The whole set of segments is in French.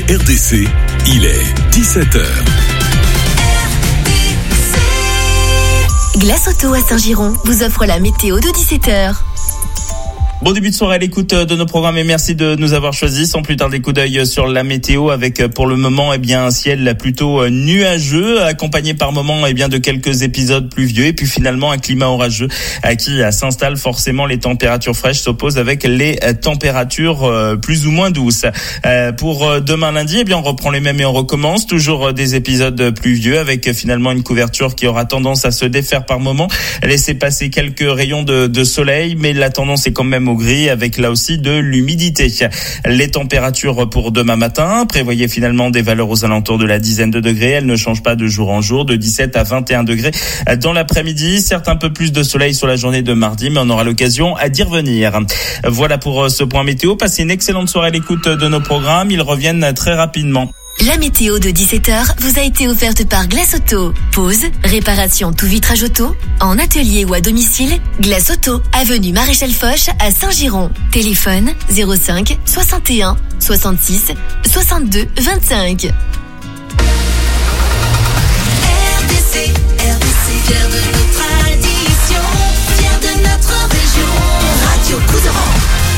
RDC, il est 17h. Glace Auto à Saint-Giron vous offre la météo de 17h. Bon début de soirée à l'écoute de nos programmes et merci de nous avoir choisis. Sans plus tarder, coup d'œil sur la météo avec pour le moment un ciel plutôt nuageux, accompagné par moments de quelques épisodes pluvieux et puis finalement un climat orageux qui s'installe. Forcément, les températures fraîches s'opposent avec les températures plus ou moins douces. Pour demain lundi, on reprend les mêmes et on recommence. Toujours des épisodes pluvieux avec finalement une couverture qui aura tendance à se défaire par moments, laisser passer quelques rayons de soleil, mais la tendance est quand même au gris avec là aussi de l'humidité. Les températures pour demain matin, prévoyez finalement des valeurs aux alentours de la dizaine de degrés. Elles ne changent pas de jour en jour, de 17 à 21 degrés dans l'après-midi. Certes, un peu plus de soleil sur la journée de mardi, mais on aura l'occasion d'y revenir. Voilà pour ce point météo. Passez une excellente soirée à l'écoute de nos programmes. Ils reviennent très rapidement. La météo de 17h vous a été offerte par Glace Auto. Pause, réparation tout vitrage auto, en atelier ou à domicile. Glace Auto, avenue Maréchal Foch à Saint-Giron. Téléphone 05 61 66 62 25. RDC, fier de nos traditions, fier de notre région. Radio Couserans.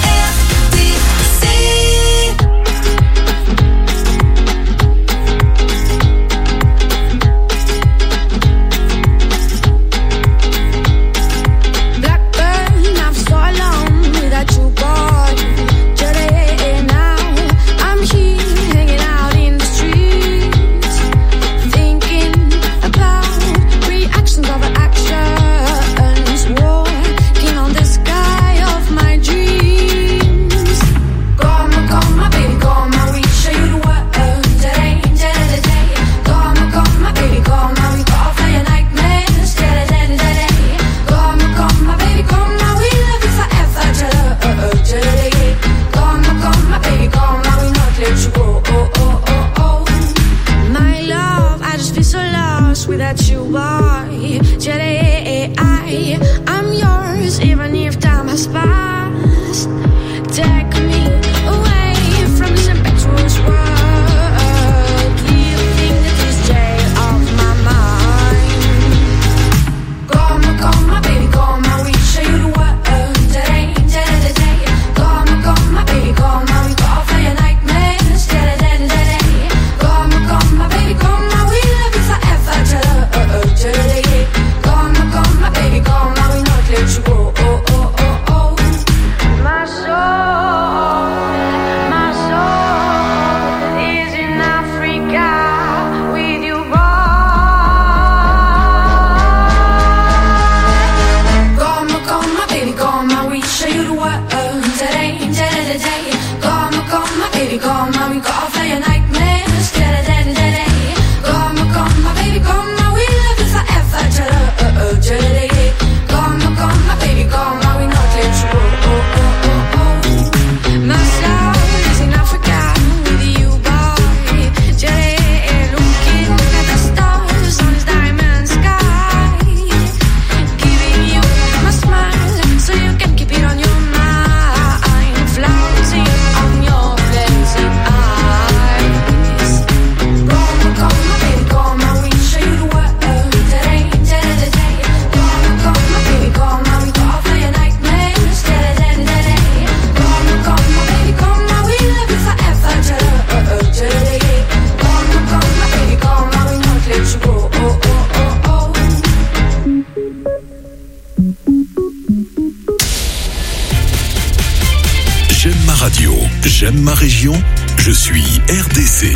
J'aime ma région, je suis RDC.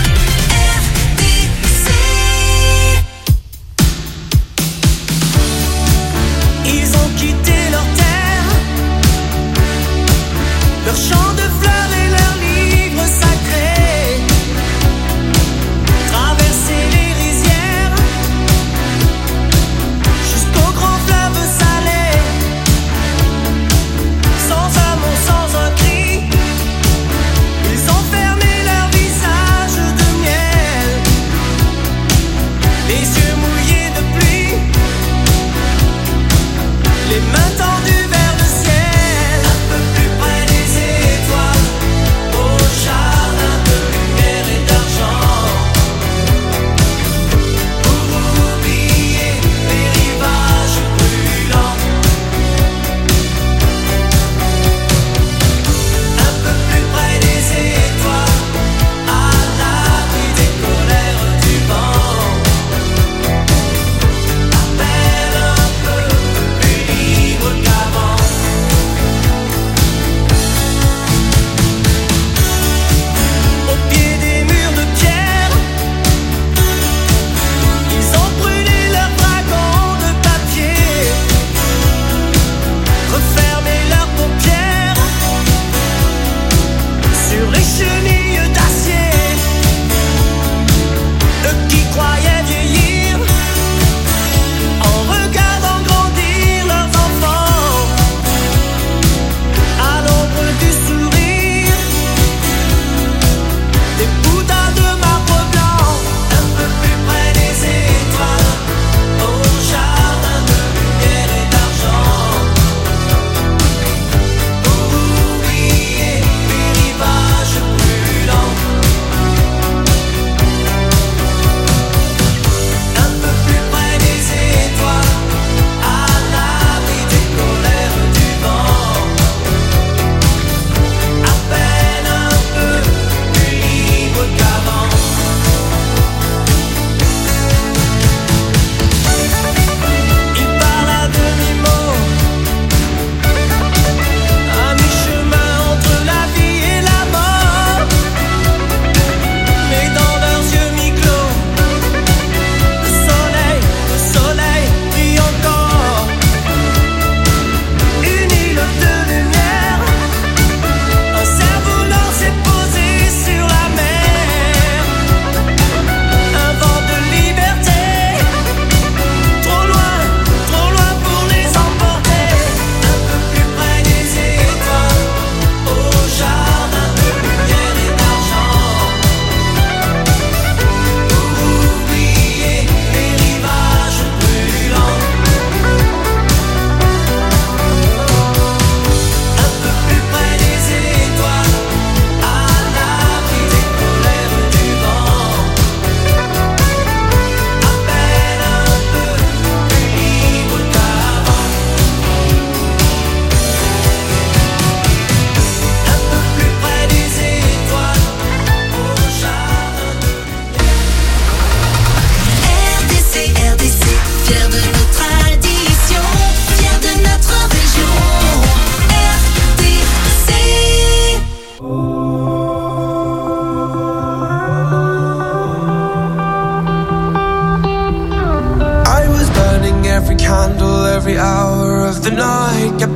Ils ont quitté leur terre, leur champ de fleurs et leurs livres sacrés, traversé les rizières, jusqu'au grand fleuve salé, sans un mot, sans un cri. Ils ont fermé leur visage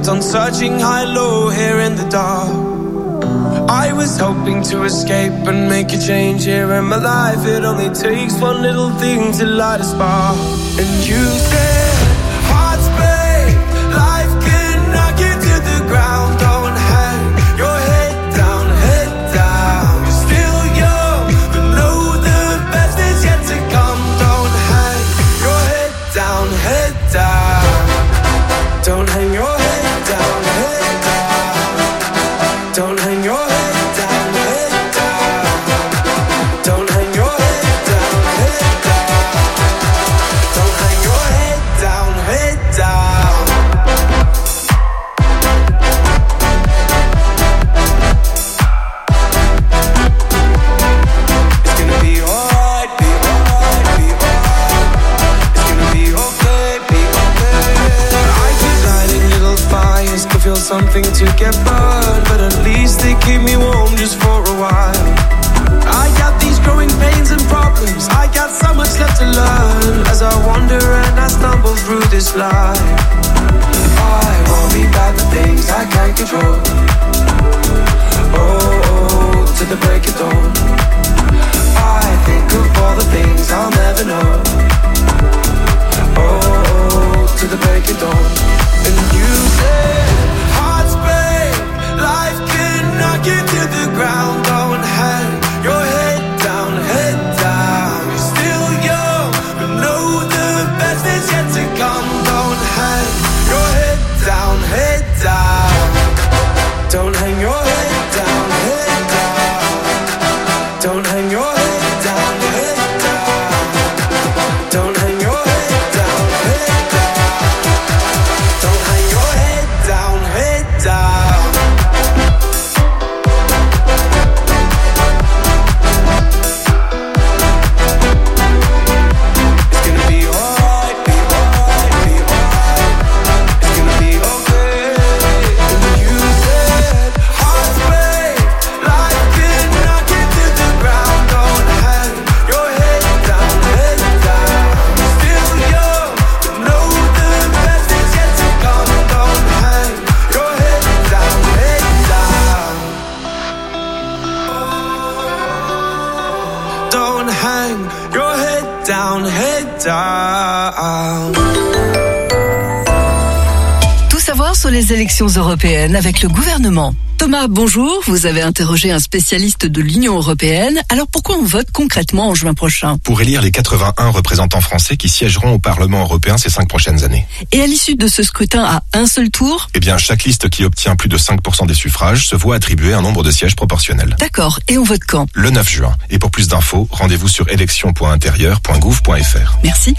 kept on searching high-low here in the dark. I was hoping to escape and make a change here in my life. It only takes one little thing to light a spark. And you said, hearts break, life can knock you to the ground. Don't hang your head down, head down. You're still young, but know the best is yet to come. Don't hang your head down, head down. Don't hang your head down, head down. Don't hang your head. Something to get burned, but at least they keep me warm just for a while. I got these growing pains and problems, I got so much left to learn. As I wander and I stumble through this life, I worry about the things I can't control. Oh, to the break of dawn, I think of all the things I'll never know. Oh, to the break of dawn. And you said, life can knock you to the ground. Don't hang your head down, head down. You're still young, but know the best is yet to come. Don't hang your head down, head down. Don't hang your head down, head down. Don't hang your head down, head down. Don't hang your head down, head down. Don't hang your head down, head down. Tout savoir sur les élections européennes avec le gouvernement. Thomas, bonjour. Vous avez interrogé un spécialiste de l'Union européenne. Alors pourquoi on vote concrètement en juin prochain? Pour élire les 81 représentants français qui siégeront au Parlement européen ces 5 prochaines années. Et à l'issue de ce scrutin à un seul tour? Eh bien, chaque liste qui obtient plus de 5% des suffrages se voit attribuer un nombre de sièges proportionnel. D'accord. Et on vote quand? Le 9 juin. Et pour plus d'infos, rendez-vous sur élection.intérieur.gouv.fr. Merci.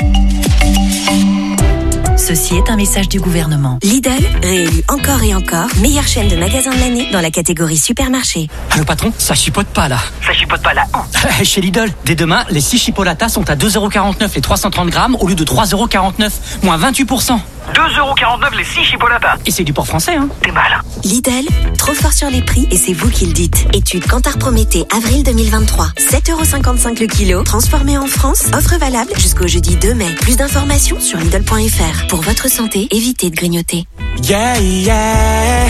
Ceci est un message du gouvernement. Lidl, réélu encore et encore, meilleure chaîne de magasins de l'année dans la catégorie supermarché. Allô patron, ça chipote pas là. Ça chipote pas là. Chez Lidl, dès demain, les 6 chipolatas sont à 2,49€ les 330 grammes au lieu de 3,49€, moins 28%. 2,49€ les 6 chipolatas. Et c'est du port français, hein. T'es mal. Lidl, trop fort sur les prix et c'est vous qui le dites. Étude Kantar Prométhée, avril 2023. 7,55€ le kilo, transformé en France. Offre valable jusqu'au jeudi 2 mai. Plus d'informations sur Lidl.fr. Pour votre santé, évitez de grignoter. Yeah, yeah.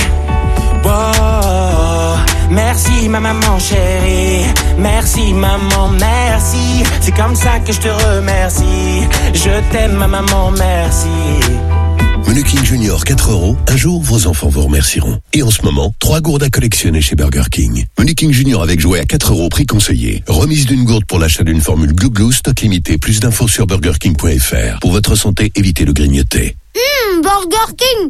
Wow. Merci ma maman chérie. Merci maman, merci. C'est comme ça que je te remercie. Je t'aime ma maman, merci. Menu King Junior 4€. Un jour, vos enfants vous remercieront. Et en ce moment, 3 gourdes à collectionner chez Burger King. Menu King Junior avec jouet à 4€, prix conseillé. Remise d'une gourde pour l'achat d'une formule Glou Glou, stock limité. Plus d'infos sur burgerking.fr. Pour votre santé, évitez de grignoter. Burger King!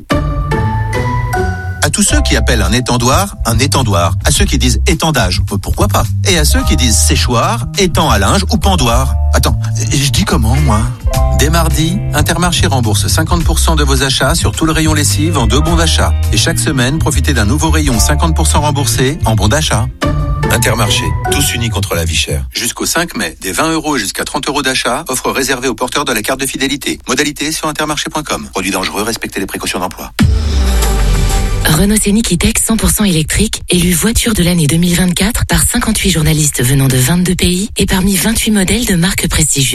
À tous ceux qui appellent un étendoir, à ceux qui disent étendage, pourquoi pas, et à ceux qui disent séchoir, étang à linge ou pendoir. Attends, je dis comment, moi? Dès mardi, Intermarché rembourse 50% de vos achats sur tout le rayon lessive en 2 bons d'achat. Et chaque semaine, profitez d'un nouveau rayon 50% remboursé en bons d'achat. Intermarché, tous unis contre la vie chère. Jusqu'au 5 mai, des 20€ et jusqu'à 30€ d'achat, offre réservée aux porteurs de la carte de fidélité. Modalité sur intermarché.com. Produit dangereux, respectez les précautions d'emploi. Renault Scénic E-Tech 100% électrique, élu voiture de l'année 2024 par 58 journalistes venant de 22 pays et parmi 28 modèles de marques prestigieuses.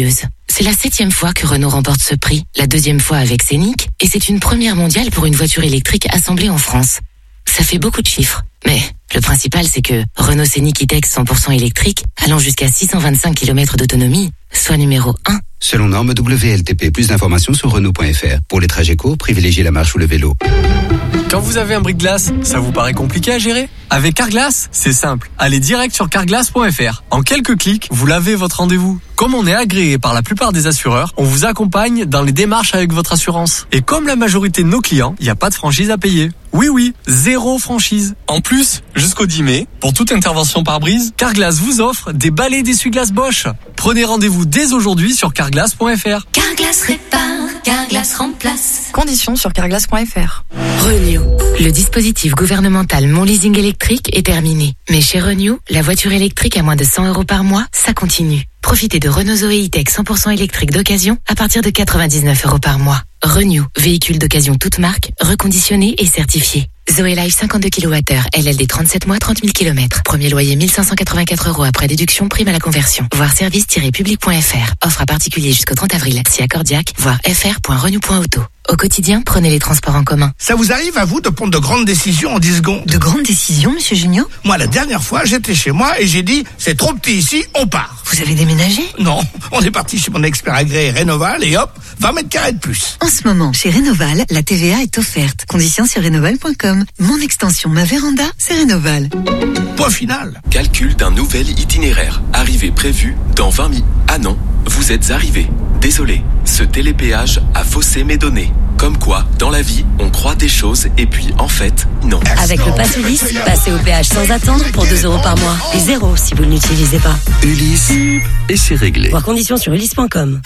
C'est la 7e fois que Renault remporte ce prix, la 2e fois avec Scénic, et c'est une première mondiale pour une voiture électrique assemblée en France. Ça fait beaucoup de chiffres, mais le principal c'est que Renault Scénic E-Tech 100% électrique, allant jusqu'à 625 km d'autonomie, soit numéro 1. Selon norme WLTP, plus d'informations sur Renault.fr. Pour les trajets courts, privilégiez la marche ou le vélo. Quand vous avez un bris-de-glace, ça vous paraît compliqué à gérer ? Avec Carglass, c'est simple. Allez direct sur carglass.fr. En quelques clics, vous lavez votre rendez-vous. Comme on est agréé par la plupart des assureurs, on vous accompagne dans les démarches avec votre assurance. Et comme la majorité de nos clients, il n'y a pas de franchise à payer. Oui, 0 franchise. En plus, jusqu'au 10 mai, pour toute intervention par brise, Carglass vous offre des balais d'essuie-glace Bosch. Prenez rendez-vous dès aujourd'hui sur carglass.fr. Carglass répare, Carglass remplace. Conditions sur carglass.fr. Renew. Le dispositif gouvernemental Mon Leasing électrique est terminé. Mais chez Renew, la voiture électrique à moins de 100 € par mois, ça continue. Profitez de Renault Zoé E-Tech 100% électrique d'occasion à partir de 99 € par mois. Renew, véhicule d'occasion toute marque, reconditionné et certifié. Zoé Life 52 kWh, LLD 37 mois, 30 000 km. Premier loyer 1584 € après déduction, prime à la conversion. Voir service-public.fr. Offre à particulier jusqu'au 30 avril. Si accordiaque, voir fr.renew.auto. Au quotidien, prenez les transports en commun. Ça vous arrive à vous de prendre de grandes décisions en 10 secondes? De grandes décisions, monsieur Junio? Moi, la dernière fois, j'étais chez moi et j'ai dit, c'est trop petit ici, on part. Vous avez déménagé? Non, on est parti chez mon expert agréé Rénoval et hop, 20 mètres carrés de plus. En ce moment, chez Rénoval, la TVA est offerte. Conditions sur rénoval.com. Mon extension, ma véranda, c'est Rénoval. Point final. Calcul d'un nouvel itinéraire. Arrivée prévue dans 20 minutes. Ah non, vous êtes arrivé. Désolé, ce télépéage a faussé mes données. Comme quoi, dans la vie, on croit des choses et puis, en fait, non. Avec le Pass Ulysse, passez au péage sans attendre pour 2 € par mois. Et 0 si vous ne l'utilisez pas. Ulysse, et c'est réglé. Voir conditions sur ulysse.com.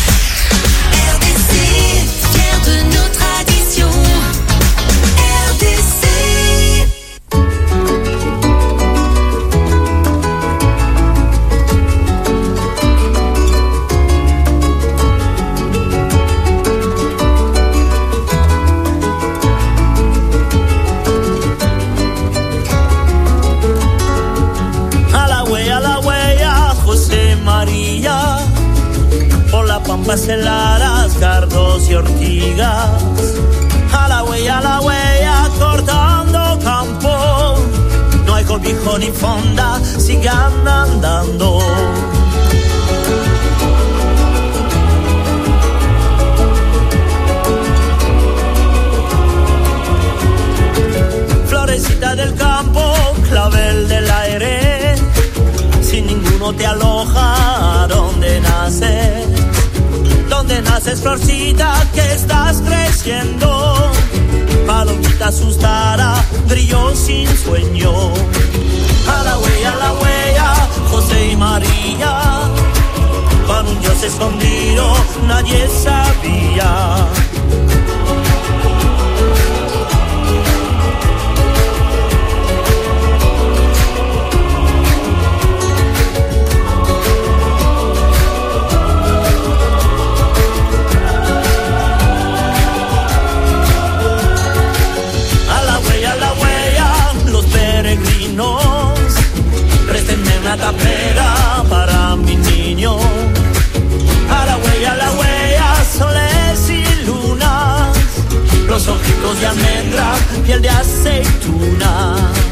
Fier de nos traditions. RDC. Pampas heladas, cardos y ortigas, a la huella, cortando campo. No hay cobijo ni fonda, sigan andando. Florecita del campo, clavel del aire, si ninguno te aloja, ¿dónde naces? Donde naces, florcita, que estás creciendo. Palomita asustada, brilló sin sueño. A la huella, José y María. Con un Dios escondido, nadie sabía. Una tapera para mi niño. A la huella, soles y lunas. Los ojitos de almendra, piel de aceituna.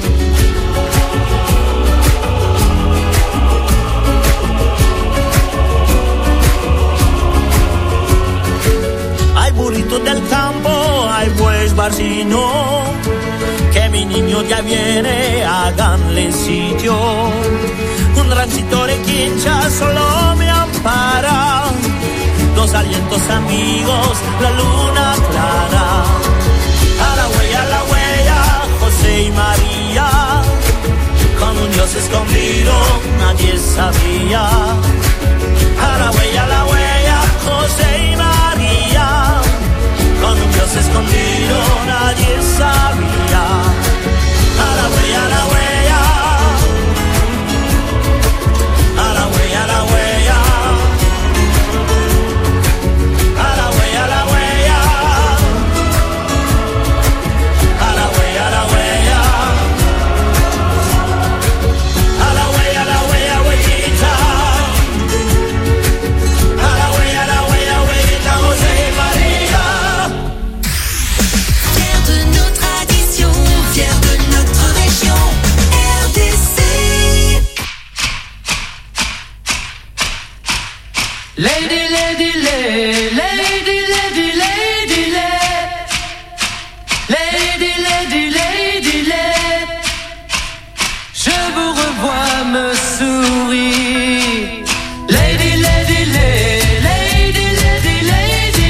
Hay burritos del campo, hay bueyes barcino. Que mi niño ya viene, háganle sitio. Un ranchito de quincha solo me ampara. Dos alientos amigos, la luna clara. A la huella, José y María. Con un Dios escondido, nadie sabía. A la huella, José y María. Con un Dios escondido, nadie sabía. A la huella, a la huella. A la huella, a la huella. A la huella, a la huella. A la huella, a la huella. A la huella, a la huella, huellita. A Lady, lady, lady, lady, lady, lady, lady, lady, lady, lady. Je vous revois me sourire. Lady, lady, lady, lady, lady, lady,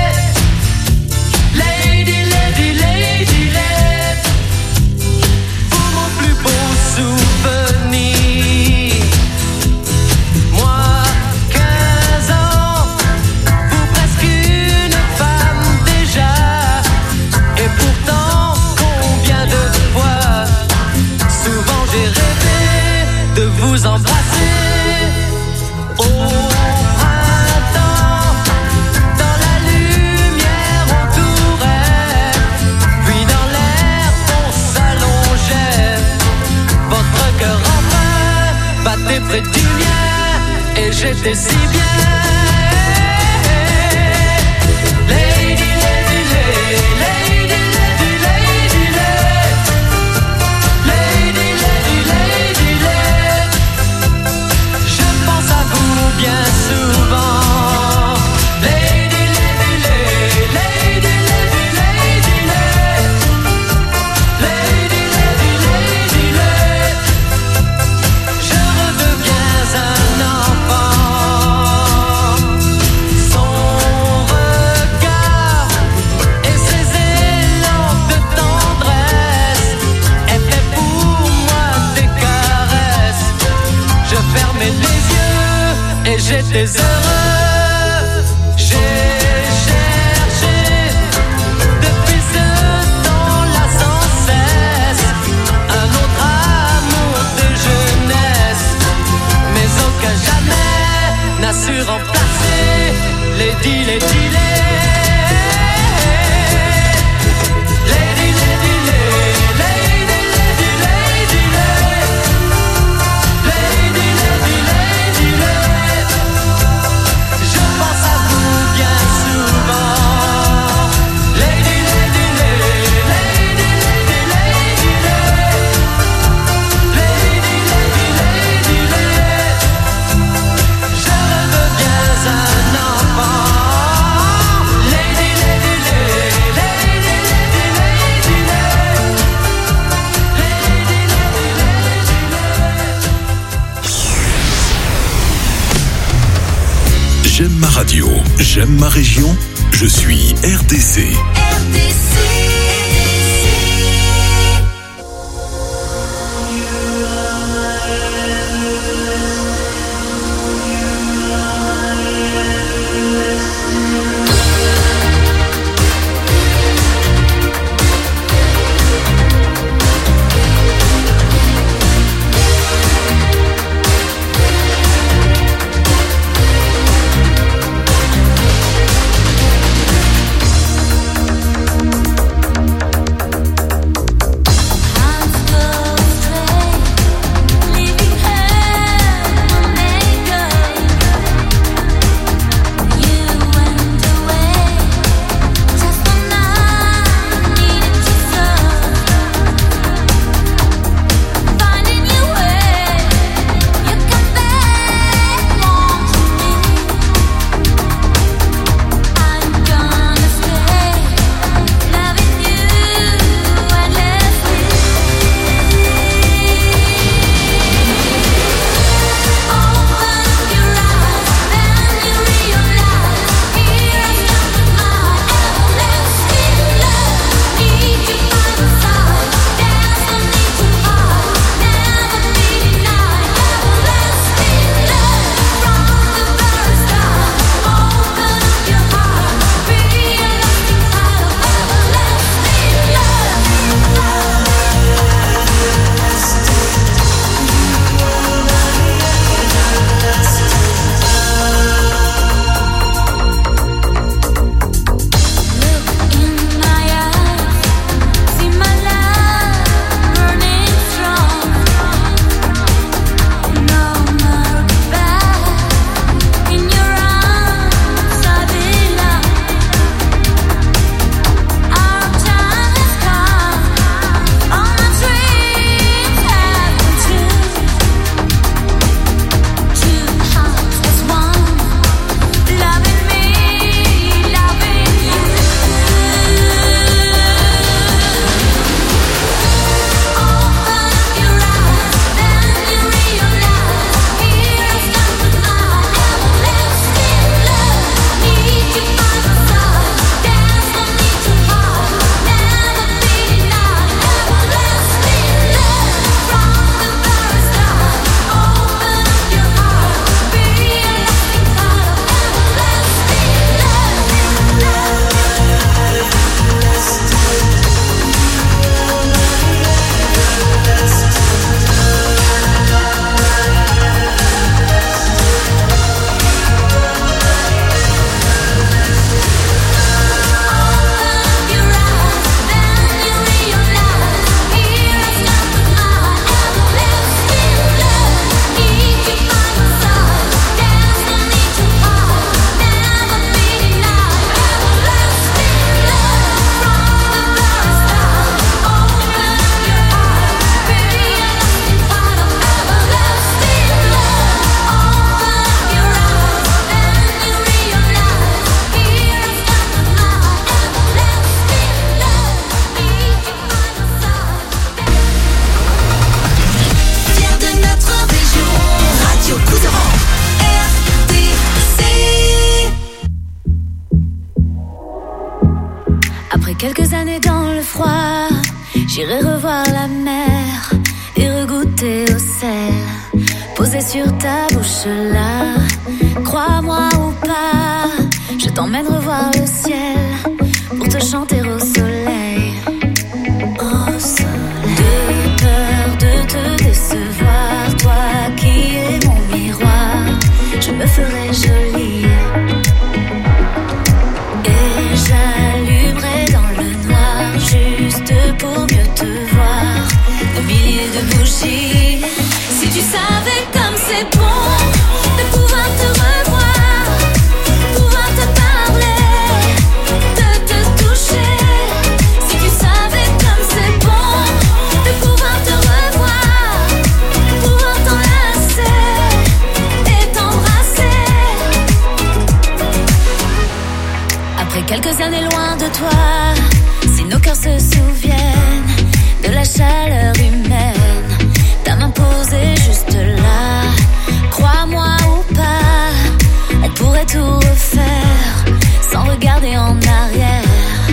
lady, lady, lady, lady. Pour mon plus beau souvenir. Moi, 15 ans, vous presque une femme déjà. Et pourtant, combien de fois, souvent j'ai rêvé de vous embrasser. Au printemps, dans la lumière on courait, puis dans l'air on s'allongeait. Votre cœur enfin battait près du mien, et j'étais si bien. Lady, lady, lady, lady, lady, lady, lady, lady, lady, lady. Je pense à vous bien souvent. Lady, lady, lady, lady, lady, lady, lady, lady, lady, lady. Je redeviens un enfant. Son regard et ses élans de tendresse étaient pour moi des caresses. Je fermais les yeux et j'étais heureux. J'ai cherché depuis ce temps-là sans cesse un autre amour de jeunesse, mais aucun jamais n'a su remplacer Lady, Lady, Lady. Lady, lady, lady, lady, lady, lady, lady, lady, lady, lady. Je pense à vous bien souvent. Lady, lady, lady, lady, lady, lady, lady, lady, lady, lady. Je redeviens un enfant. Lady, lady, lady, lady, lady, lady, J'aime ma radio, j'aime ma région, je suis RDC. quelques années dans le froid, j'irai revoir la mer et regoûter au sel, posé sur ta bouche là. Crois-moi ou pas, je t'emmène revoir le ciel pour te chanter au soleil. Au soleil. De peur de te décevoir, toi qui es mon miroir, je me ferai jolie. Et j'allumerai dans le noir juste pour mieux te voir, des milliers de bougies. Si tu savais comme c'est bon de pouvoir te revoir, pouvoir te parler, de te toucher. Si tu savais comme c'est bon de pouvoir te revoir, pouvoir t'enlacer et t'embrasser. Après quelques années loin de toi, si nos cœurs se souviennent de la chaleur humaine, ta main posée juste là, crois-moi ou pas, on pourrait tout refaire sans regarder en arrière.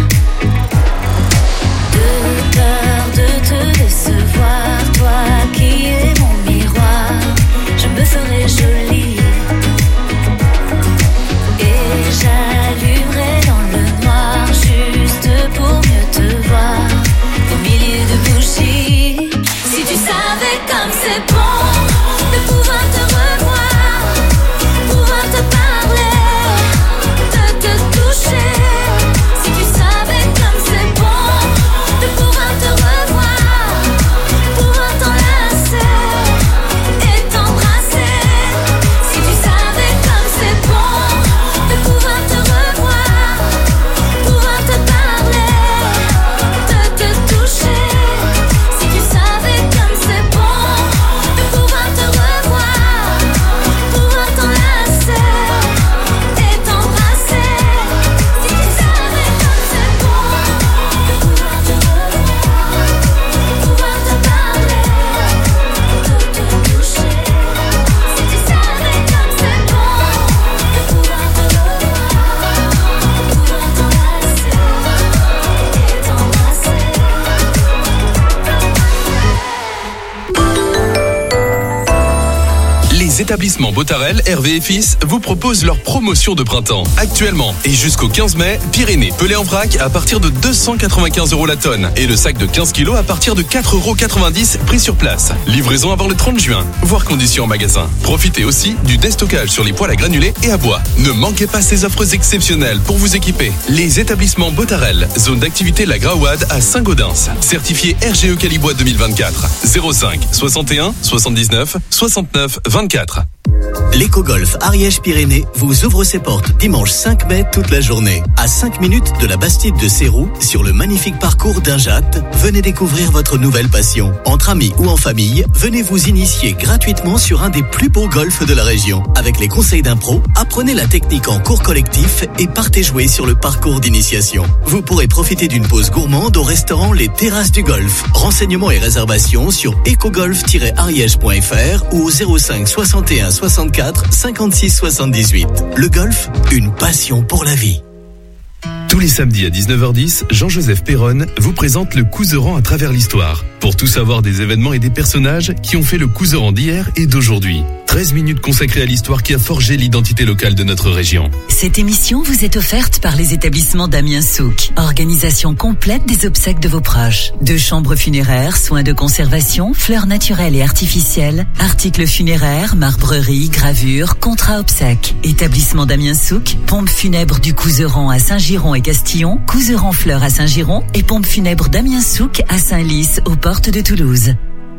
De peur de te décevoir, toi qui es mon miroir, je me ferai jolie. Et j'allumerai dans le noir juste pour mieux te voir, des milliers de bougies. Si tu savais comme c'est bon de pouvoir te revoir, pouvoir te parler, de te toucher. Si tu savais comme c'est bon de pouvoir te revoir, pouvoir t'enlacer et t'embrasser. Si tu savais comme c'est bon de pouvoir te revoir, pouvoir te parler, de te toucher. Si tu savais comme c'est bon de pouvoir te revoir, pouvoir t'enlacer et t'embrasser. Si tu savais comme c'est bon de pouvoir te revoir, pouvoir te parler, de te toucher. Si tu savais comme c'est bon de pouvoir te revoir, pouvoir t'enlacer et t'embrasser. Les établissements Botarel, Hervé et Fils vous proposent leur promotion de printemps. Actuellement et jusqu'au 15 mai, Pyrénées pelé en vrac à partir de 295 € la tonne et le sac de 15 kg à partir de 4,90 € prix sur place. Livraison avant le 30 juin, voire conditions en magasin. Profitez aussi du déstockage sur les poêles à granulés et à bois. Ne manquez pas ces offres exceptionnelles pour vous équiper. Les établissements Botarel, zone d'activité La Graouade à Saint-Gaudens. Certifié RGE Calibois 2024. 05 61 79 69 24. L'éco-golf Ariège-Pyrénées vous ouvre ses portes dimanche 5 mai toute la journée. À 5 minutes de la Bastide de Sérou, sur le magnifique parcours d'Injat, venez découvrir votre nouvelle passion. Entre amis ou en famille, venez vous initier gratuitement sur un des plus beaux golfs de la région. Avec les conseils d'un pro, apprenez la technique en cours collectif et partez jouer sur le parcours d'initiation. Vous pourrez profiter d'une pause gourmande au restaurant Les Terrasses du Golf. Renseignements et réservations sur ecogolf-ariège.fr ou au 05 61 64 56 78. Le golf, une passion pour la vie. Tous les samedis à 19h10, Jean-Joseph Perronne vous présente le Couseran à travers l'histoire. Pour tout savoir des événements et des personnages qui ont fait le Couseran d'hier et d'aujourd'hui. 13 minutes consacrées à l'histoire qui a forgé l'identité locale de notre région. Cette émission vous est offerte par les établissements Damien Souk. Organisation complète des obsèques de vos proches. 2 chambres funéraires, soins de conservation, fleurs naturelles et artificielles, articles funéraires, marbrerie, gravures, contrats obsèques. Établissement Damien Souk, pompe funèbre du Couseran à Saint-Giron et Castillon, Couseran Fleurs à Saint-Giron et pompe funèbre Damien Souk à Saint-Lys aux portes de Toulouse.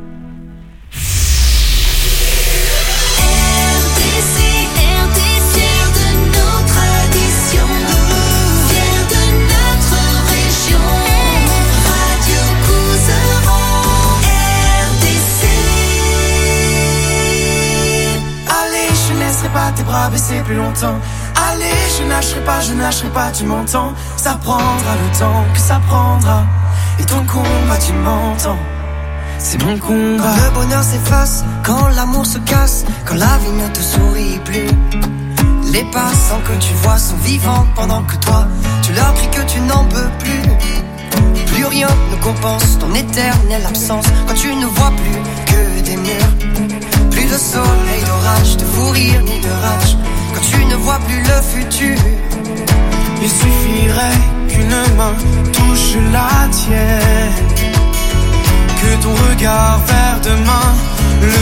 Tes bras baissés plus longtemps. Allez, je lâcherai pas, tu m'entends. Ça prendra le temps que ça prendra. Et ton combat, tu m'entends. C'est mon combat. Quand le bonheur s'efface, quand l'amour se casse, quand la vie ne te sourit plus. Les passants que tu vois sont vivants pendant que toi, tu leur cries que tu n'en peux plus. Plus rien ne compense ton éternelle absence quand tu ne vois plus que des murs. Plus de soleil, d'orage, de fou rire ni de rage quand tu ne vois plus le futur. Il suffirait qu'une main touche la tienne, que ton regard vers demain le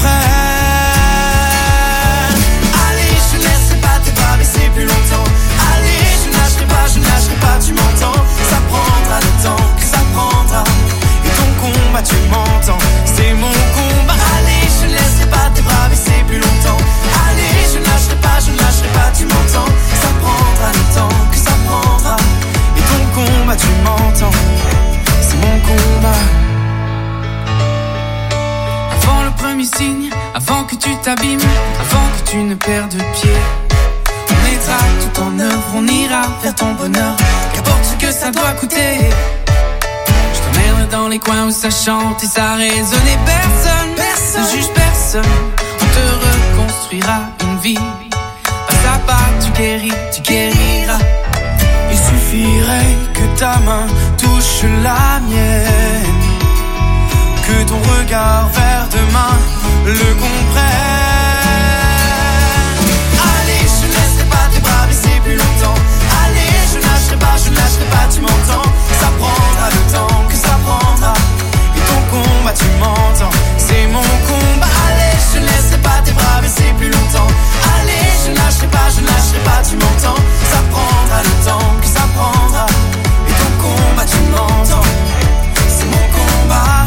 comprenne. Allez, je ne laisserai pas tes bras baisser plus longtemps. Allez, je ne lâcherai pas, tu m'entends. Ça prendra le temps que ça prendra. Et ton combat, tu m'entends, c'est mon combat. Allez, je ne laisserai pas tes bras baisser plus longtemps. Allez, je ne lâcherai pas, tu m'entends. Ça prendra le temps que ça prendra. Et ton combat, tu m'entends, c'est mon combat. Avant le premier signe, avant que tu t'abîmes, avant que tu ne perdes pied, on mettra tout en œuvre, on ira vers ton bonheur, qu'importe ce que ça doit coûter. Je t'emmènerai dans les coins où ça chante et ça résonne et personne ne juge personne. On te reconstruira une vie, pas à pas tu guériras. Il suffirait que ta main touche la mienne, que ton regard vers demain le comprenne. Allez, je ne laisserai pas tes bras baisser plus longtemps. Allez, je ne lâcherai pas, tu m'entends. Ça prendra le temps que ça prendra. Et ton combat, tu m'entends, c'est mon combat. Allez, je ne laisserai pas tes bras baisser plus longtemps. Allez, je ne lâcherai pas, tu m'entends. Ça prendra le temps que ça prendra. Et ton combat, tu m'entends, c'est mon combat.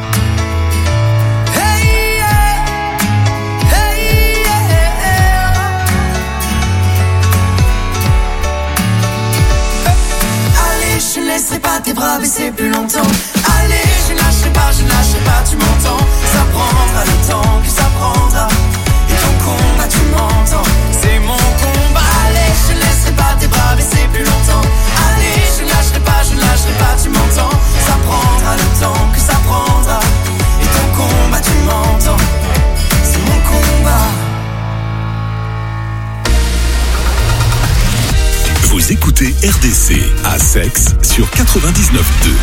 Je ne laisserai pas tes bras baisser plus longtemps. Allez, je ne lâcherai pas, tu m'entends. Ça prendra le temps que ça prendra. Et ton combat, tu m'entends, c'est mon combat. Allez, je ne laisserai pas tes bras baisser plus longtemps. Allez, je ne lâcherai pas, tu m'entends. Ça prendra le temps que ça prendra. Et ton combat, tu m'entends, c'est mon combat. Vous écoutez RDC à Sex sur 99.2.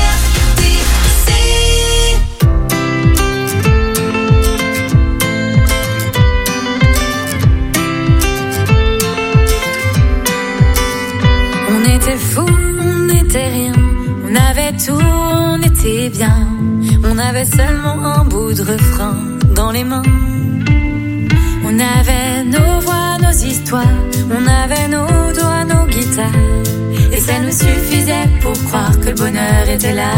On était fous, on n'était rien. On avait tout, on était bien. On avait seulement un bout de refrain dans les mains. On avait nos voix, nos histoires. On avait nos doigts, nos guitares. Et ça nous suffisait pour croire que le bonheur était là.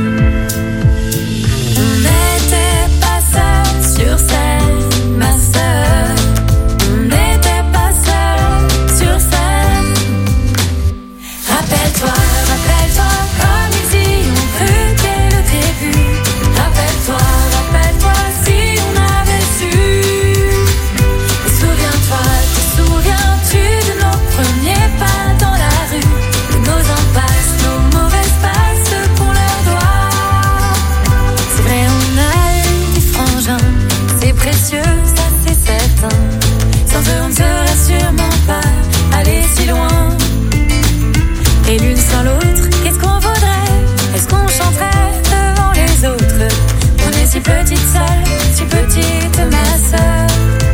On n'était pas seuls sur scène, ma sœur. On n'était pas seuls sur scène. Rappelle-toi comme ils y ont cru dès le début. Rappelle-toi si on avait su. Et souviens-toi, te souviens-tu de nos premiers pas dans la rue, de nos impasses, nos mauvaises passes qu'on leur doit. C'est vrai, on a eu des frangins, c'est précieux, ça c'est certain. Sans eux on ne serait sûrement pas allé si loin. Et l'une sans l'autre, qu'est-ce qu'on vaudrait? Est-ce qu'on chanterait devant les autres? On est si petite seule, si petite ma sœur.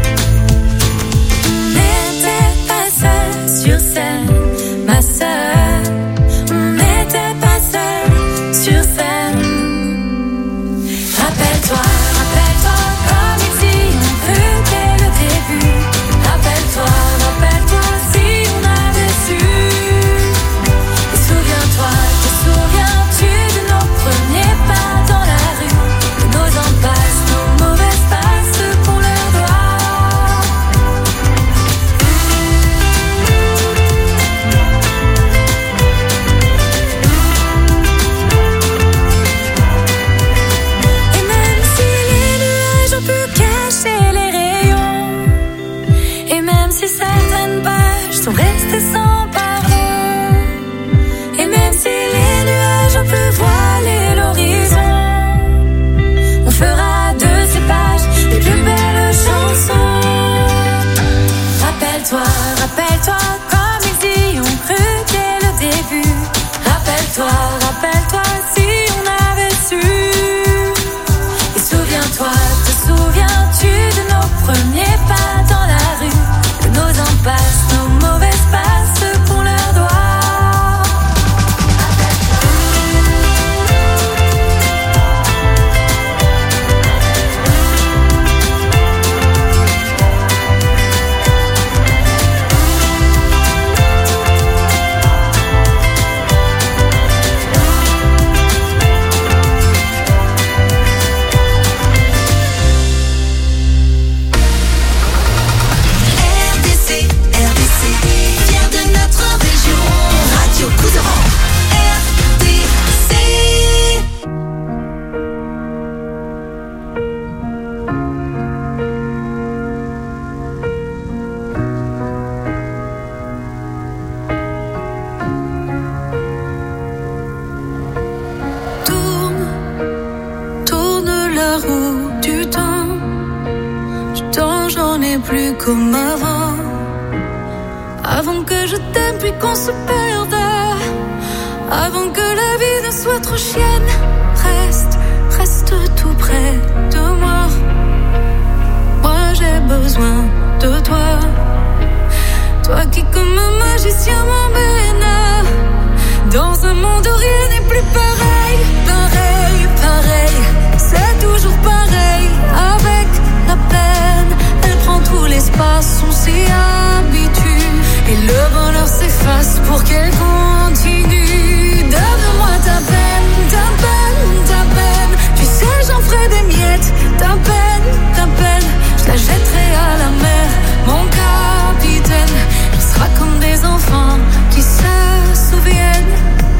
On n'était pas seul sur scène, ma sœur. On n'était pas seul sur scène. Rappelle-toi comme ils y ont cru dès le début. Rappelle-toi si on avait su. Et souviens-toi, te souviens-tu de nos premiers pas dans la rue, de nos impasses, nos mauvaises passes qu'on leur doit. Et même si les nuages ont pu cacher les rayons, et même si certaines pages sont restées sans parole, et même si les nuages ont pu voiler l'horizon, on fera de ces pages les plus belles chansons. Rappelle-toi comme avant. Avant que je t'aime puis qu'on se perde. Avant que la vie ne soit trop chienne. Reste tout près de moi. Moi j'ai besoin de toi. Toi qui comme un magicien m'emmène dans un monde où rien n'est plus pareil. Pareil, c'est toujours pareil. Avec la peine, elle prend tout l'espace. On s'y habitue et le bonheur s'efface pour qu'elle continue. Donne-moi ta peine. Tu sais j'en ferai des miettes. Ta peine, je la jetterai à la mer. Mon capitaine, il sera comme des enfants qui se souviennent.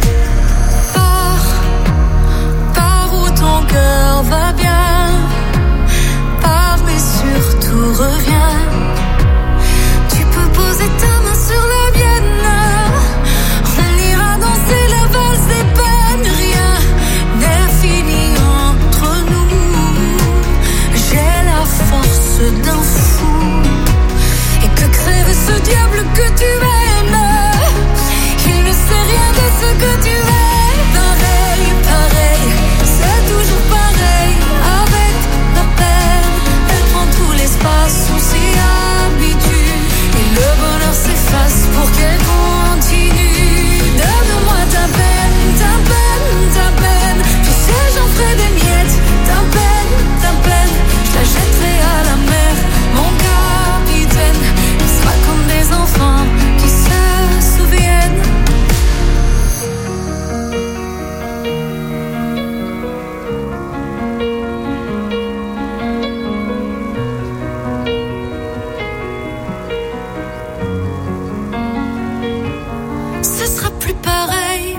Par où ton cœur va bien. Mais surtout reviens. Tu peux poser ta main sur la mienne. On ira danser la valse des peines. Rien n'est fini entre nous. J'ai la force d'un fou. Et que crève ce diable que tu aimes. Il ne sait rien de ce que tu aimes. Pareil, c'est toujours pareil. Avec la peine, elle prend tout l'espace. On s'y habitue et le bonheur s'efface pour qu'elle continue. Donne-moi ta peine. Tu sais j'en ferai des miettes. Ta peine, je la jetterai à la mer. Mon capitaine, il sera comme des enfants qui se souviennent. Ce sera plus pareil.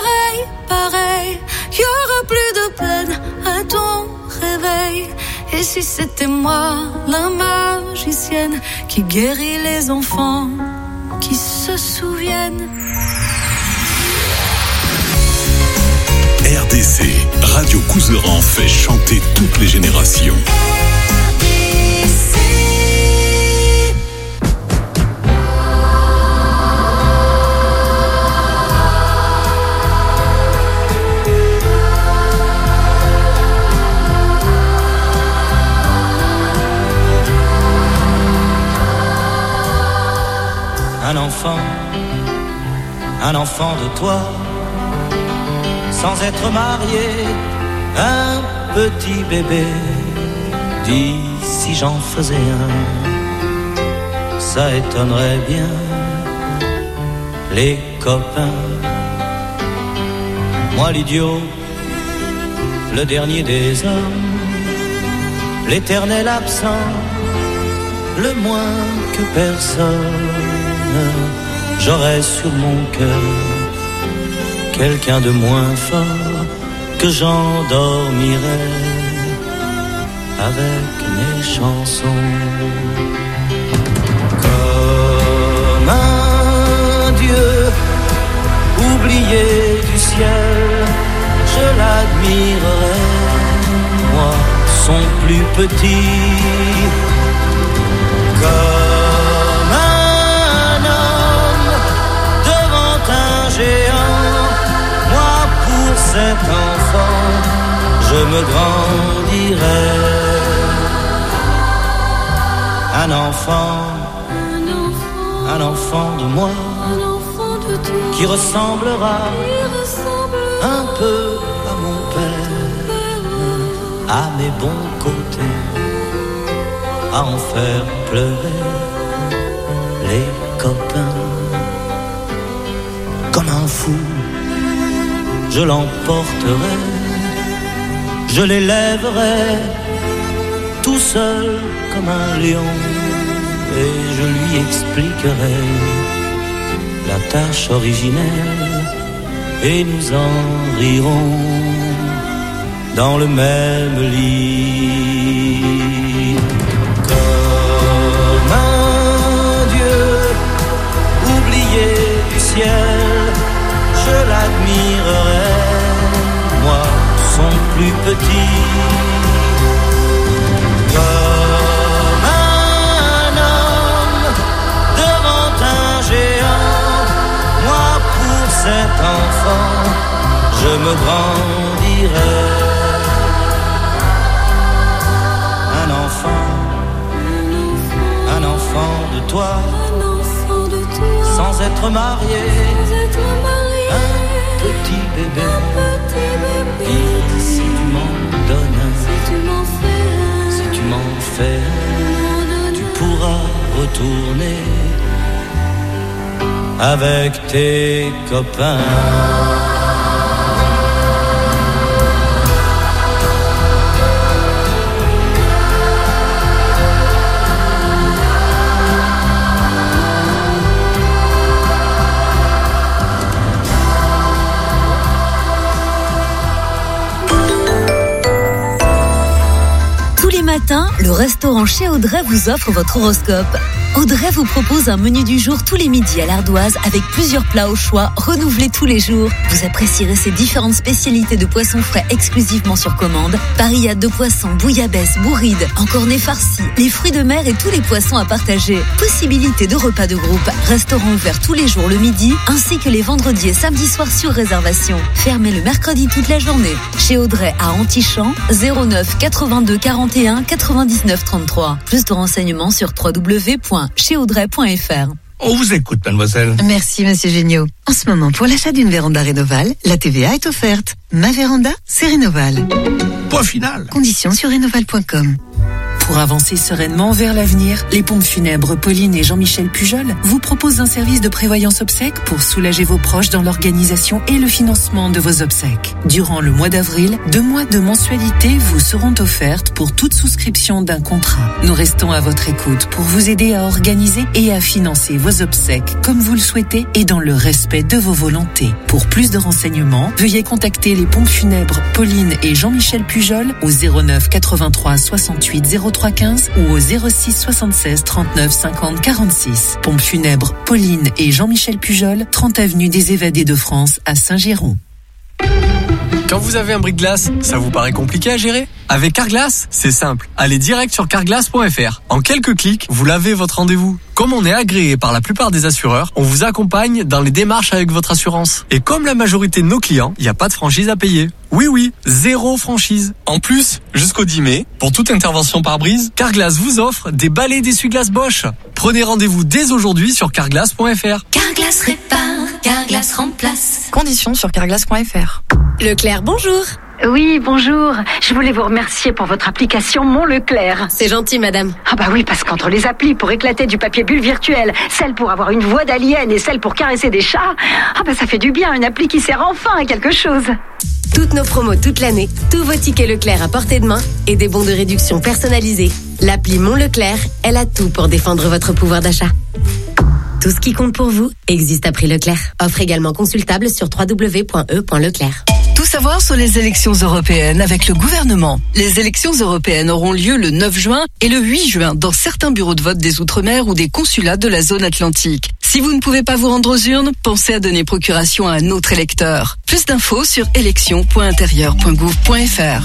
Il y aura plus de peine à ton réveil. Et si c'était moi, la magicienne, qui guérit les enfants qui se souviennent. RDC, Radio Couseran fait chanter toutes les générations. Un enfant de toi, sans être marié, un petit bébé. Dis si j'en faisais un, ça étonnerait bien les copains. Moi l'idiot, le dernier des hommes, l'éternel absent, le moins que personne. J'aurais sur mon cœur quelqu'un de moins fort que j'endormirais avec mes chansons. Comme un dieu oublié du ciel, je l'admirerais, moi, son plus petit. Comme un homme devant un géant, moi pour cet enfant, je me grandirais. Un enfant de moi, qui ressemblera un peu à mon père, à mes bons côtés, à en faire pleurer les copains. Comme un fou, je l'emporterai, je l'élèverai tout seul comme un lion, et je lui expliquerai la tâche originelle, et nous en rirons dans le même lit. Comme un dieu oublié du ciel, je l'admirerai, moi, son plus petit. Comme un homme me grandirai. Un enfant de toi, sans être marié, un petit bébé. Et si tu m'en donnes, si tu m'en fais, tu pourras retourner avec tes copains. Matin, le restaurant chez Audrey vous offre votre horoscope. Audrey vous propose un menu du jour tous les midis à l'Ardoise avec plusieurs plats au choix renouvelés tous les jours. Vous apprécierez ses différentes spécialités de poissons frais exclusivement sur commande. Parillade de poissons, bouillabaisse, bourride, encornets farcis, les fruits de mer et tous les poissons à partager. Possibilité de repas de groupe. Restaurant ouvert tous les jours le midi ainsi que les vendredis et samedis soirs sur réservation. Fermé le mercredi toute la journée. Chez Audrey à Antichamps, 09 82 41 99 33. Plus de renseignements sur www.chezaudrey.fr. On vous écoute, mademoiselle. Merci, monsieur Géniaud. En ce moment, pour l'achat d'une véranda Rénoval, la TVA est offerte. Ma véranda, c'est Rénoval. Point final. Conditions sur rénoval.com. Pour avancer sereinement vers l'avenir, les pompes funèbres Pauline et Jean-Michel Pujol vous proposent un service de prévoyance obsèques pour soulager vos proches dans l'organisation et le financement de vos obsèques. Durant le mois d'avril, 2 mois de mensualité vous seront offertes pour toute souscription d'un contrat. Nous restons à votre écoute pour vous aider à organiser et à financer vos obsèques comme vous le souhaitez et dans le respect de vos volontés. Pour plus de renseignements, veuillez contacter les pompes funèbres Pauline et Jean-Michel Pujol au 09 83 68 0315 ou au 06 76 39 50 46. Pompes funèbres Pauline et Jean-Michel Pujol, 30 avenue des Évadés de France à Saint-Girons. Quand vous avez un bris-de-glace, ça vous paraît compliqué à gérer? Avec Carglass, c'est simple. Allez direct sur carglass.fr. En quelques clics, vous lavez votre rendez-vous. Comme on est agréé par la plupart des assureurs, on vous accompagne dans les démarches avec votre assurance. Et comme la majorité de nos clients, il n'y a pas de franchise à payer. Oui, 0 franchise. En plus, jusqu'au 10 mai, pour toute intervention par brise, Carglass vous offre des balais d'essuie-glace Bosch. Prenez rendez-vous dès aujourd'hui sur carglass.fr. Carglass répare, Carglass remplace. Conditions sur carglass.fr. Leclerc, bonjour. Oui, bonjour. Je voulais vous remercier pour votre application Mon Leclerc. C'est gentil, madame. Ah bah oui, parce qu'entre les applis pour éclater du papier bulle virtuel, celle pour avoir une voix d'alien et celle pour caresser des chats, ah bah ça fait du bien, une appli qui sert enfin à quelque chose. Toutes nos promos toute l'année, tous vos tickets Leclerc à portée de main et des bons de réduction personnalisés. L'appli Mon Leclerc, elle a tout pour défendre votre pouvoir d'achat. Tout ce qui compte pour vous existe à prix Leclerc. Offre également consultable sur www.e.leclerc. Tout savoir sur les élections européennes avec le gouvernement. Les élections européennes auront lieu le 9 juin et le 8 juin dans certains bureaux de vote des Outre-mer ou des consulats de la zone atlantique. Si vous ne pouvez pas vous rendre aux urnes, pensez à donner procuration à un autre électeur. Plus d'infos sur élections.intérieur.gouv.fr.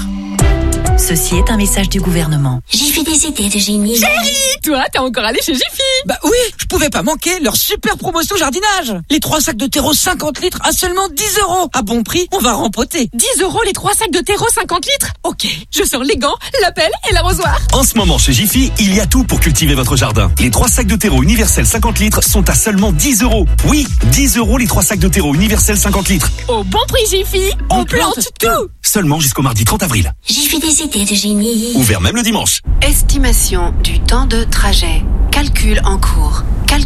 Ceci est un message du gouvernement. Jiffy des idées de génie. Chérie, toi, t'es encore allé chez Jiffy? Bah oui, je pouvais pas manquer leur super promotion jardinage. Les 3 sacs de terreau 50 litres à seulement 10 €. À bon prix, on va rempoter. 10 € les 3 sacs de terreau 50 litres? Ok, je sors les gants, la pelle et l'arrosoir. En ce moment chez Jiffy, il y a tout pour cultiver votre jardin. Les 3 sacs de terreau universel 50 litres sont à seulement 10 €. Oui, 10 € les 3 sacs de terreau universel 50 litres. Au bon prix Jiffy, on plante tout. Seulement jusqu'au mardi 30 avril. Jiffy des idées de génie. Ouvert même le dimanche. Estimation du temps de trajet. Calcul en cours.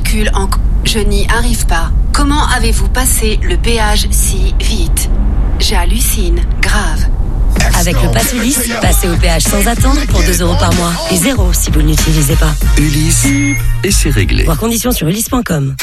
Je n'y arrive pas. Comment avez-vous passé le péage si vite? J'hallucine. Grave. Avec le Pass Ulysse, passez au péage sans attendre pour 2 € par mois. Et 0 si vous ne l'utilisez pas. Ulysse, et c'est réglé. Voir conditions sur ulysse.com.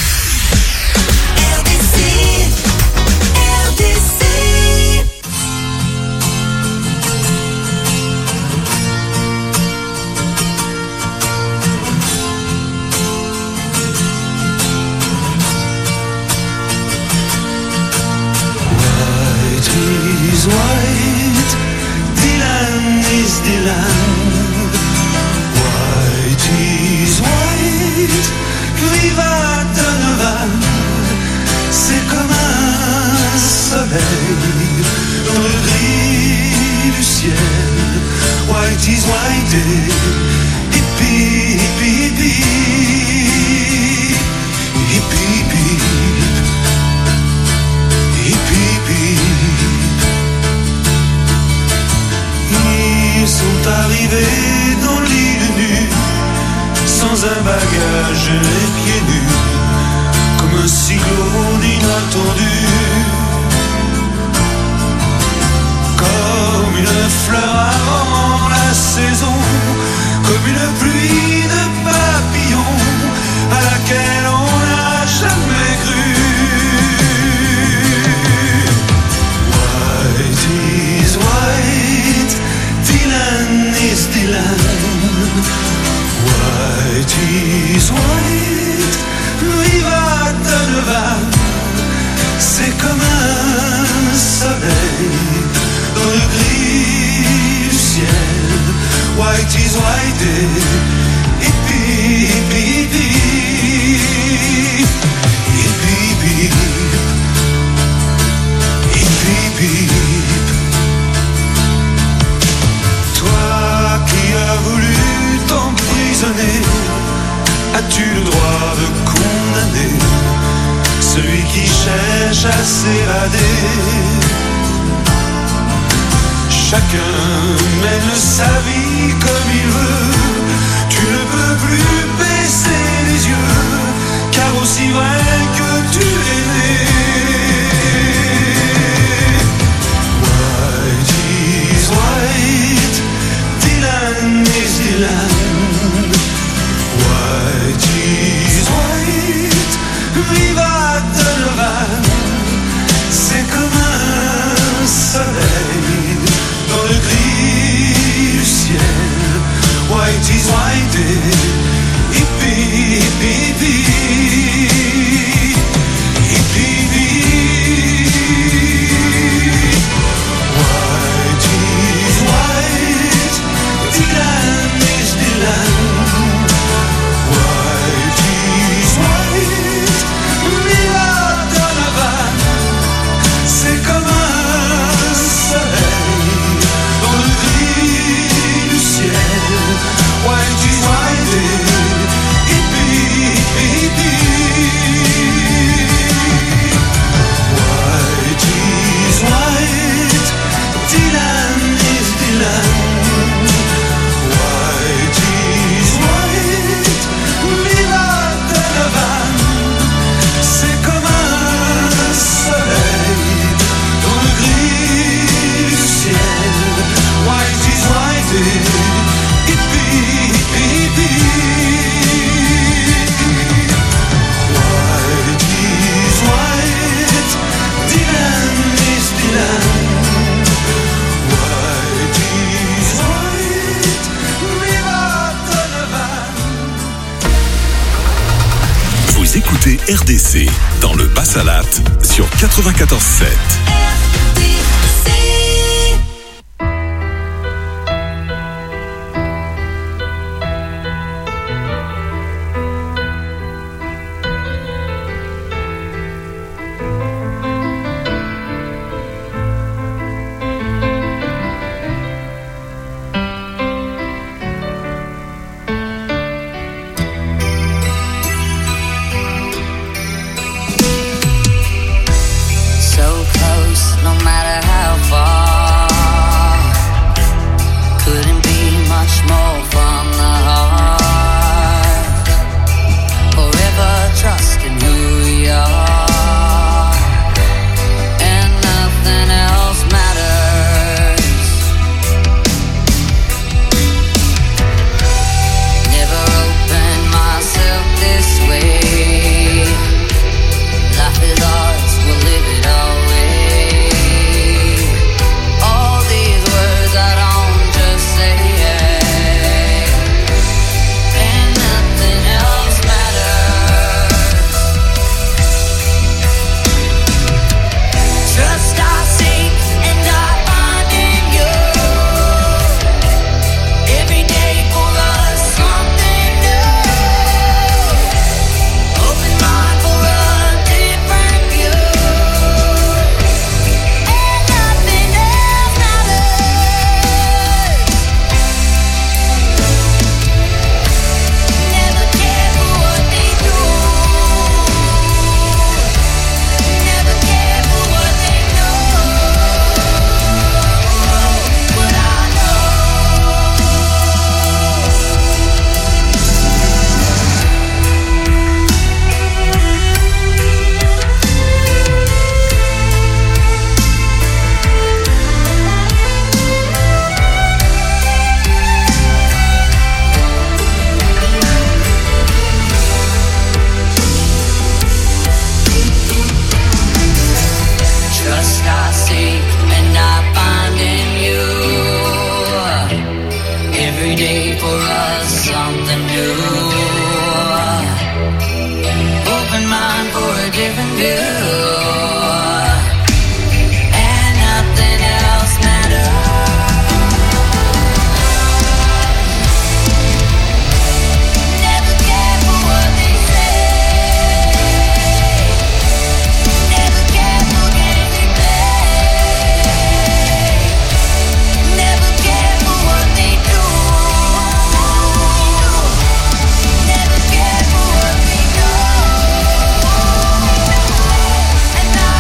White, Dylan is Dylan. White is white, viva Donovan. C'est comme un soleil arrivé dans l'île nue, sans un bagage, les pieds nus, comme un cyclone inattendu. Comme une fleur avant la saison, comme une pluie de papillons à laquelle on n'a jamais cru. White is white, Dylan is Dylan. White is white, viva Donovan. C'est comme un soleil dans le gris du ciel. White is white, hippie, hippie, hippie, hippie, hippie, hippie. Toi qui as voulu t'emprisonner, as-tu le droit de condamner celui qui cherche à s'évader? Chacun mène sa vie comme il veut. Tu ne peux plus baisser les yeux, car aussi vrai que tu es né. White is white, Dylan is Dylan. White is white, viva Donovan. C'est comme un soleil dans le gris du ciel. White is white, hippie, hippie, hippie, white is white, Dylan is Dylan. White is white, viva Donovan. C'est comme un soleil dans le gris du ciel. White is white, hippie, hippie. White is white, Dylan is Dylan. White is white, viva Donovan. C'est comme un soleil dans le gris du ciel. White is white, hippie, hippie. White is white, Dylan is Dylan. White is white, viva Donovan. Vous écoutez RDC dans le Bas-Salat sur 94.7. So close, no and you, and nothing else matters. Never care for what they say, never care for games we play, never care for what they do, never care for what we know. And I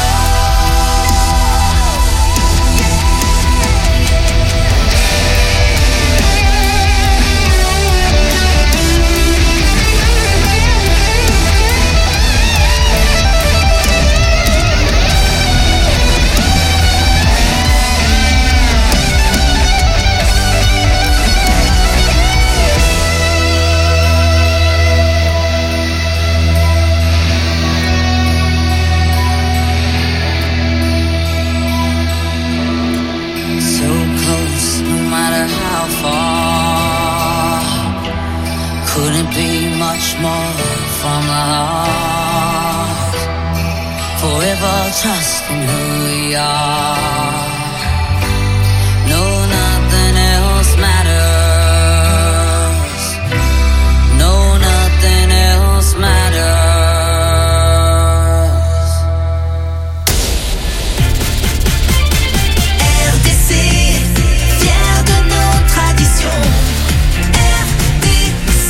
so close, no matter how far. Couldn't be much more from the heart. Forever trusting who we are. No, nothing else matters. No, nothing else matters. RDC, fier de nos traditions. RDC.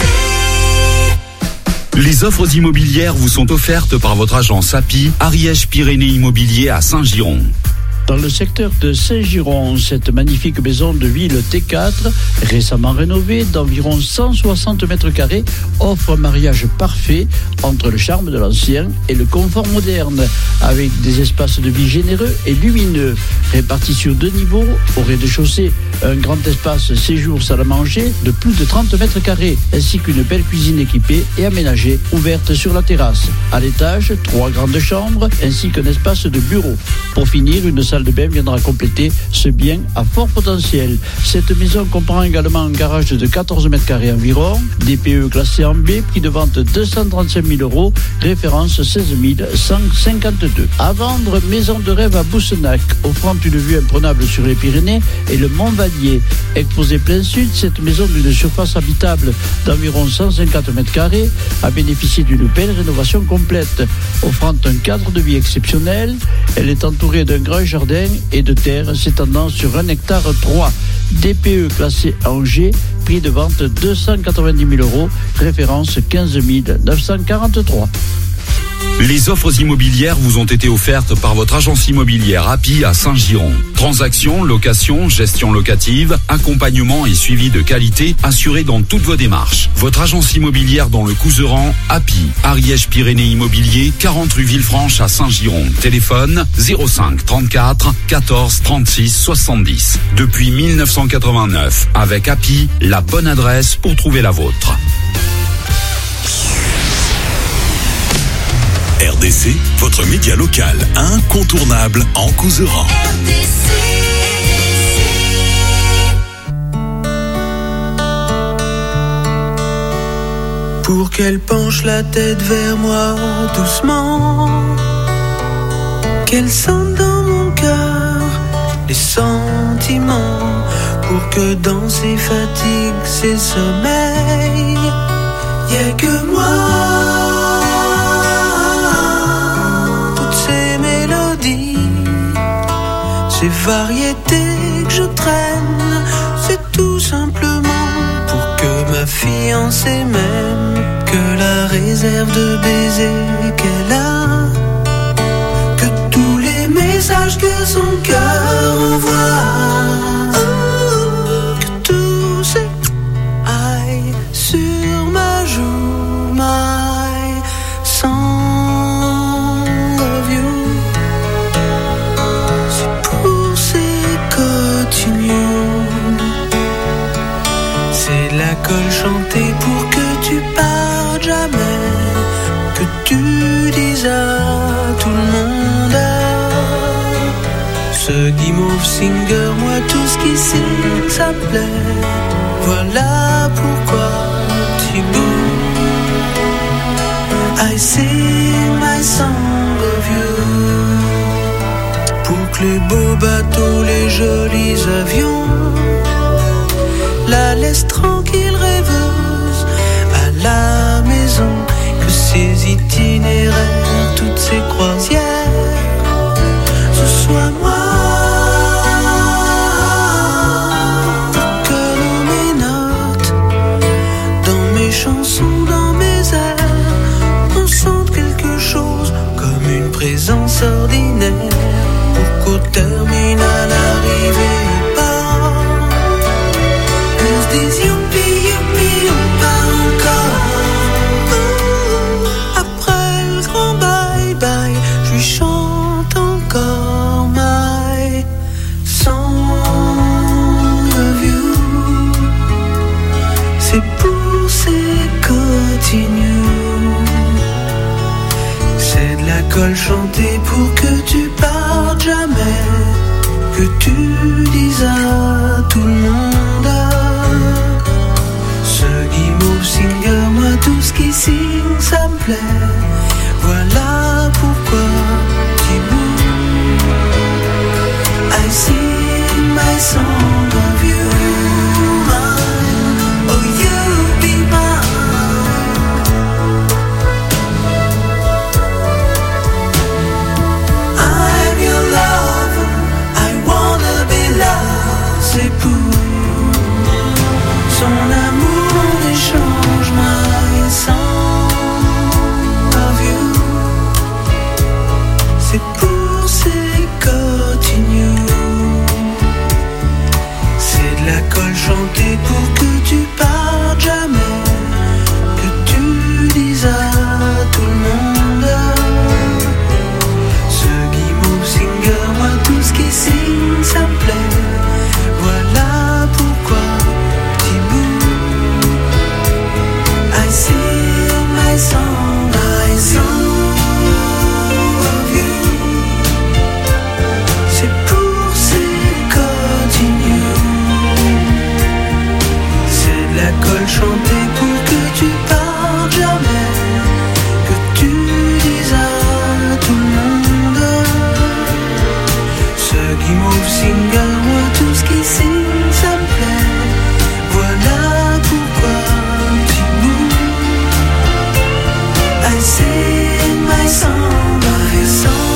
Les offres immobilières vous sont offertes par votre agence API, Ariège-Pyrénées Immobilier à Saint-Giron. Dans le secteur de Saint-Giron, cette magnifique maison de ville T4, récemment rénovée d'environ 160 mètres carrés, offre un mariage parfait entre le charme de l'ancien et le confort moderne, avec des espaces de vie généreux et lumineux, répartis sur 2 niveaux. Au rez-de-chaussée, un grand espace séjour salle à manger de plus de 30 mètres carrés, ainsi qu'une belle cuisine équipée et aménagée, ouverte sur la terrasse. À l'étage, 3 grandes chambres, ainsi qu'un espace de bureau. Pour finir, une salle de bain viendra compléter ce bien à fort potentiel. Cette maison comprend également un garage de 14 mètres carrés environ, DPE classé en B, prix de vente 235 000 €, référence 16 152. À vendre, maison de rêve à Boussenac, offrant une vue imprenable sur les Pyrénées et le Mont-Vallier. Exposée plein sud, cette maison d'une surface habitable d'environ 150 mètres carrés a bénéficié d'une belle rénovation complète, offrant un cadre de vie exceptionnel. Elle est entourée d'un grand jardin et de terre s'étendant sur 1,3 hectare. DPE classé en G, prix de vente 290 000 €, référence 15 943. Les offres immobilières vous ont été offertes par votre agence immobilière API à Saint-Giron. Transactions, location, gestion locative, accompagnement et suivi de qualité assurés dans toutes vos démarches. Votre agence immobilière dans le Couserans, API, Ariège-Pyrénées Immobilier, 40 rue Villefranche à Saint-Giron. Téléphone 05 34 14 36 70. Depuis 1989, avec API, la bonne adresse pour trouver la vôtre. RDC, votre média local incontournable en Couserans. Pour qu'elle penche la tête vers moi doucement, qu'elle sente dans mon cœur les sentiments, pour que dans ses fatigues, ses sommeils, y a que moi. Ces variétés que je traîne, c'est tout simplement pour que ma fiancée m'aime, que la réserve de baisers qu'elle a, que tous les messages que son cœur envoie, que tout ces aille sur ma joue, my song of you. C'est l'alcool chanté pour que tu parles jamais, que tu dises à tout le monde. Ce guimauve singer, moi tout ce qui signe ça plaît. Voilà pourquoi Thibaut, I I sing my song of you. Pour que les beaux bateaux, les jolis avions la laissent tranquille rêveuse à la maison. Que ces itinéraires, toutes ces croisières, ce soit moi. Que dans mes notes, dans mes chansons, dans mes airs, on sente quelque chose comme une présence ordinaire. Pour qu'au terminal arrivé au pas, on se dise youpi, youpi, on part encore. Après le grand bye bye, je lui chante encore my song of you. C'est pour ces continues, c'est de la colle chantée pour que tu partes jamais, que tu dises à tout le monde. Ce guimauve singer, moi tout ce qui signe ça me plaît. Voilà pour